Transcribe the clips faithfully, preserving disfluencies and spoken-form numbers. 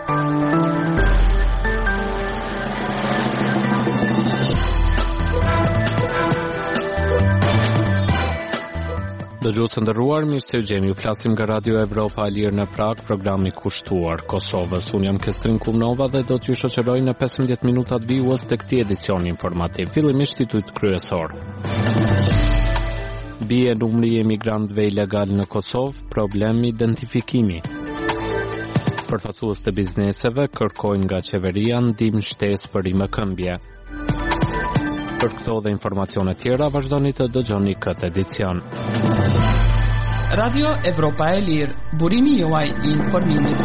Dëgjues të nderuar, mirë se u gjemi. Ju flasim nga Radio Evropa e Lirë në Prag, programi kushtuar Kosovës. Unë jam Kestrin Kumnova dhe do t'ju shoqëroj në pesëmbëdhjetë minutat vijues të këtij edicioni informativ. Fillimisht titujt kryesor. Bie numri i emigrantëve ilegal në Kosovë, problem identifikimi. Përfaqësues të bizneseve kërkojnë nga qeveria ndihmë shtesë për rimëkëmbje. Për këto dhe informacione tjera, vazhdoni të dëgjoni këtë edicion. Radio Evropa e Lirë, burimi juaj i informimit.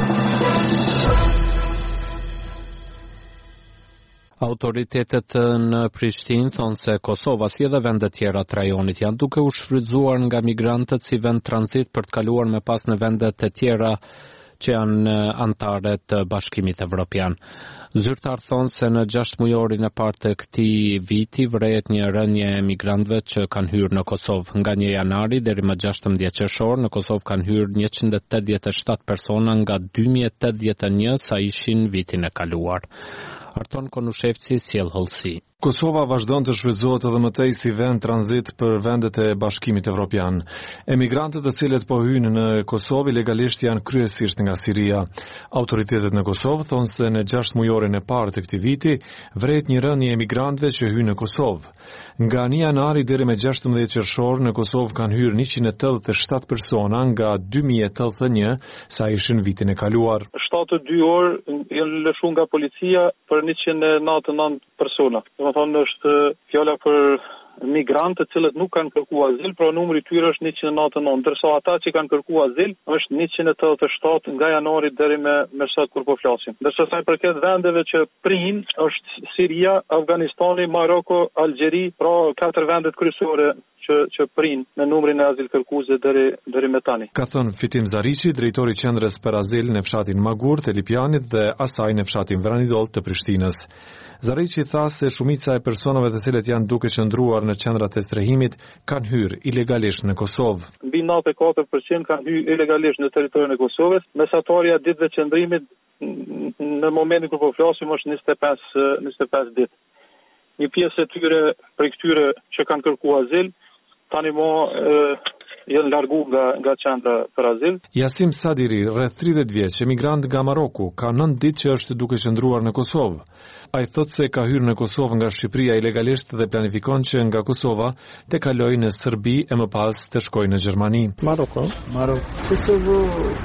Autoritetet në Prishtinë thonë se Kosova si edhe vendet tjera të rajonit janë duke u shfrytzuar nga migrantët si vend tranzit për të kaluar me pas në vendet e tjera që janë antare të Bashkimit Evropian. Zyrtar thonë se në gjashtë mujorin e parë të këtij viti vret një rënje e migrantëve që kanë hyrë në Kosovë. Nga një janari deri më gjashtëmbëdhjetë qershor në Kosovë kanë hyrë njëqind e tetëdhjetë e shtatë persona nga dy mijë e tetëdhjetë e një sa ishin vitin e kaluar. Arton Konushevci sjell hollësi. Kosova vazhdon të shfrytëzohet edhe më tej si vend tranzit për vendet e Bashkimit Evropian. Emigrantët të cilët po hyjnë në Kosovë legalisht janë kryesisht nga Siria. Autoritetet në Kosovë thonë se në gjashtë mujorin e parë të këtij viti vret një rënje e emigrantëve që hyjnë në Kosovë. Nga një janari deri me gjashtëmbëdhjetë qershor në Kosovë kanë hyrë njëqind e tetëdhjetë e shtatë persona nga dy mijë e tetëdhjetë e një sa ishin vitin e kaluar. shtatë e dy orë janë lëshuar nga policia për njëqind e nëntëdhjetë e nëntë persona. Domethënë është fjala për migrantë të cilët nuk kanë kërkuar azil, pra numri i tyre është njëqind e nëntëdhjetë e nëntë, ndërsa ata që kanë kërkuar azil është njëqind e tetëdhjetë e shtatë nga janari deri me me sot kur po flasim. Ndërsa sa i përket vendeve që prinë është Siria, Afganistani, Maroko, Algjeri, pra katër vendet kryesore që që prinë në numrin e azil kërkuesve deri deri me tani. Ka thënë Fitim Zariçi, drejtori i qendrës për azil në fshatin Magur të Lipianit dhe asaj në fshatin Vranidol të Prishtinës. Zariçi tha se shumica e personave të cilët janë duke qëndruar në qendrat e strehimit kanë hyrë ilegalisht në Kosovë. Mbi nëntëdhjetë e katër përqind kanë hyrë ilegalisht në territorin e Kosovës, mesataria ditëve të qëndrimit në momentin kur po flasim është njëzet e pesë njëzet e pesë ditë. Një pjesë e tyre prej këtyre që kanë kërkuar azil tani mo e, janë largu nga nga qendra për azil. Jasim Sadiri, rreth tridhjetë vjeç, emigrant nga Maroku, ka nëntë ditë që është duke qëndruar në Kosovë. Ai thotë se ka hyrë në Kosovë nga Shqipëria ilegalisht dhe planifikon që nga Kosova të kalojë në Serbi e më pas të shkojë në Gjermani. Maroko, Maroko. Kosovo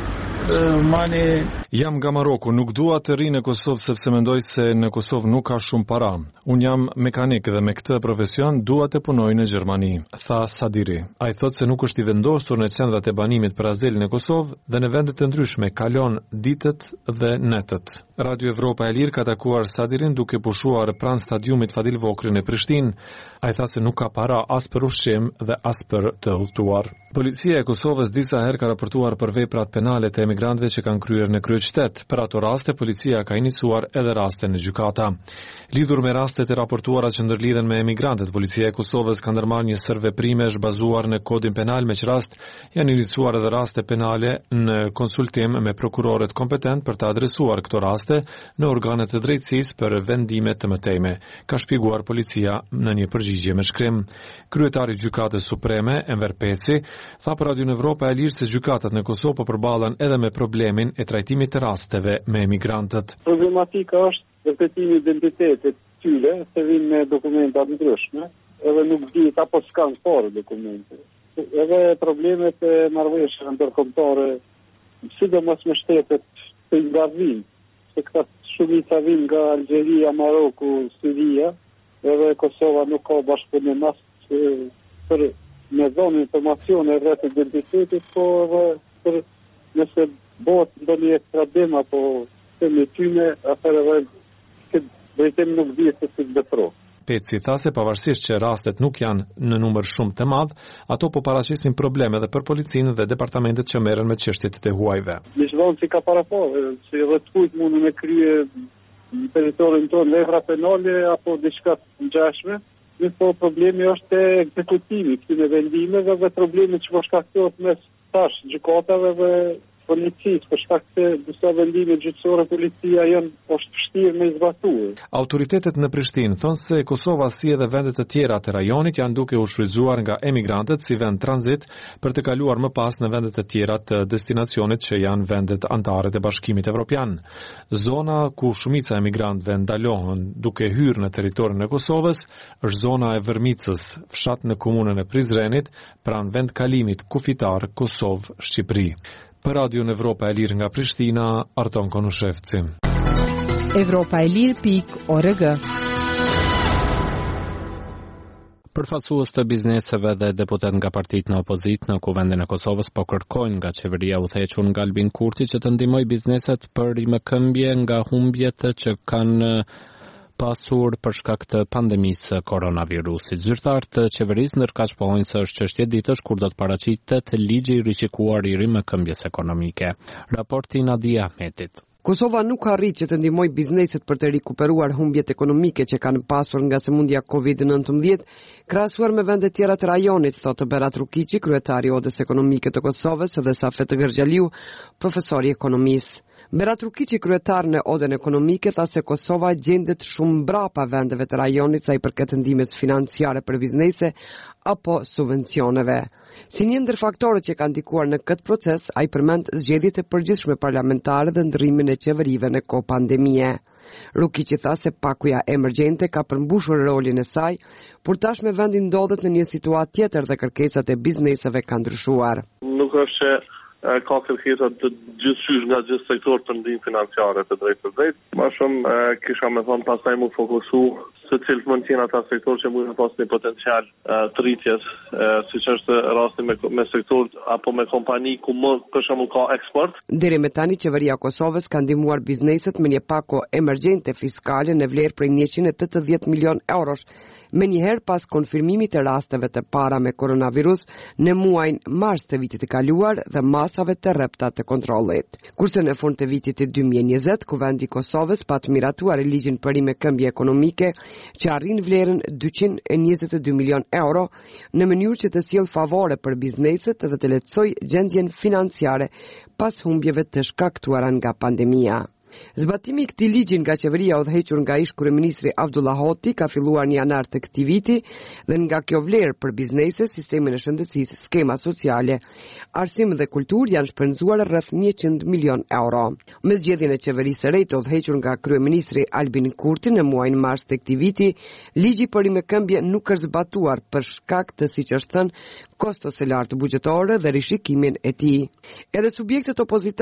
Mani... Jam nga Maroku, nuk dua të ri në Kosovë sepse mendoj se në Kosovë nuk ka shumë para. Unë jam mekanik dhe me këtë profesion dua të punoj në Gjermani, tha Sadiri. Ai thotë se nuk është i vendosur në qendrat e banimit për azil në Kosovë dhe në vende të ndryshme kalon ditët dhe netët. Radio Evropa e Lirë ka takuar Sadirin duke pushuar pranë stadiumit Fadil Vokri në Prishtinë. Ai tha se nuk ka para as për ushqim dhe as për të udhëtuar. Policia e Kosovës disa herë ka raportuar për veprat penale të emigrantëve që kanë kryer në kryeqytet. Për ato raste policia ka iniciuar edhe raste në gjykata. Lidhur me rastet e raportuara që ndërlidhen me emigrantët, policia e Kosovës ka ndërmarrë një sër veprime zhbazuar në kodin penal, me që rast janë iniciuar edhe raste penale në konsultim me prokurorët kompetent për të adresuar këto raste në organet e drejtësisë për vendime të mëtejme, ka shpjeguar policia në një përgjigje me shkrim. Kryetari i Gjykatës Supreme, Enver Peci, tha për Radio Evropa e Lirë se gjykatat në Kosovë po përballen edhe me problemin e trajtimit të rasteve me emigrantët. Problematika është vërtetimi i identitetit tyre, se vinë me dokumenta të ndryshme, edhe nuk dihet apo s'kanë fare dokumente. Edhe problemet e marrëveshjeve ndërkombëtare, sidomos me shtetet të nga vinë, se këta shumica vinë nga Algjeria, Maroku, Siria, edhe Kosova nuk ka bashkëpunim as për me dhënë informacione rreth identitetit, po edhe për nëse bëhet ndonjë ekstradim apo themi tyne, atëherë këtë drejtim nuk dihet se si të veprojë. Peci tha se pavarësisht që rastet nuk janë në numër shumë të madh, ato po paraqesin probleme edhe për policinë dhe departamentet që merren me çështjet e huajve. Nëse si ka paraporë, se edhe të kujt mundën me krye në territorin tonë vepra penale apo diçka të ngjashme, mirë po problemi është e ekzekutimi këtyre vendimeve dhe problemi që po shkaktohet mes tash gjykatave dhe policisë, për shkak se disa vendime gjyqësore policia janë është vështirë me zbatuar. Autoritetet në Prishtinë thonë se Kosova si edhe vendet të tjera të rajonit janë duke u shfrytzuar nga emigrantët si vend tranzit për të kaluar më pas në vendet të tjera të destinacionit që janë vendet antare të Bashkimit Evropian. Zona ku shumica emigrantëve ndalohen duke hyrë në territorin e Kosovës është zona e Vërmicës, fshat në komunën e Prizrenit, pranë vend kalimit kufitar Kosovë-Shqipëri. Për Radio në Evropa e Lirë nga Prishtina, Arton Konushevci. Evropa e Lirë pik org. Përfaqësues të bizneseve dhe deputet nga partitë në opozit në Kuvendin e Kosovës po kërkojnë nga qeveria udhëhequr nga Albin Kurti që të ndihmojë bizneset për rimëkëmbje nga humbjet që kanë pasur për shkak të pandemisë koronavirusit. Zyrtarët të qeverisë ndërkaq pohojnë se është çështje ditësh kur do të paraqitet ligji i riqikuar i rimëkëmbjes ekonomike. Raporti Nadia Ahmetit. Kosova nuk arrit që të ndihmojë bizneset për të rikuperuar humbjet ekonomike që kanë pasur nga sëmundja kovid nineteen, krahasuar me vende tjera të rajonit, thotë Berat Rukiqi, kryetari i Odës Ekonomike të Kosovës, dhe Safet Gërxhaliu, profesor i ekonomisë. Berat Rukiqi, kryetar në Odën Ekonomike, tha se Kosova gjendet shumë mbrapa vendeve të rajonit sa i përket ndihmës financiare për biznese apo subvencioneve. Si një ndër faktorët që kanë ndikuar në këtë proces, ai përmend zgjedhjet e përgjithshme parlamentare dhe ndrrimin e qeverive në kohë pandemie. Rukiqi tha se pakuja emergjente ka përmbushur rolin e saj, por tashmë vendi ndodhet në një situatë tjetër dhe kërkesat e bizneseve kanë ndryshuar. Nuk është ka kërkesa të gjithçysh nga gjithë sektor për ndihmë financiare të drejtë për drejtë. Më shumë kisha me thonë pastaj mu fokusu se cilët mund të jenë ata sektor që mund të pasë një potencial të rritjes, siç është rasti me, me sektor apo me kompani ku më për shembull ka eksport. Deri me tani qeveria e Kosovës ka ndihmuar bizneset me një pako emergjente fiskale në vlerë prej njëqind e tetëdhjetë milion eurosh, menjëherë pas konfirmimit të rasteve të para me koronavirus në muajin mars të vitit të kaluar dhe masave të rrepta të kontrollit. Kurse në fund të vitit të dy mijë e njëzet, Kuvendi i Kosovës pa të miratuar ligjin për rimëkëmbje ekonomike që arrin vlerën dyqind e njëzet e dy milion euro në mënyrë që të sjellë favore për bizneset dhe të lehtësojë gjendjen financiare pas humbjeve të shkaktuara nga pandemia. Zbatimi i këtij ligji nga qeveria udhëhequr nga ish kryeministri Avdullah Hoti ka filluar në janar të këtij viti dhe nga kjo vlerë për biznese, sistemin e shëndetësisë, skema sociale, arsim dhe kulturë janë shpenzuar rreth njëqind milion euro. Me zgjedhjen e qeverisë së re të udhëhequr nga kryeministri Albin Kurti në muajin mars të këtij viti, ligji për rimëkëmbje nuk është zbatuar për shkak të, siç është thënë, kostos së lartë buxhetore dhe rishikimin e tij. Edhe subjektet opozitare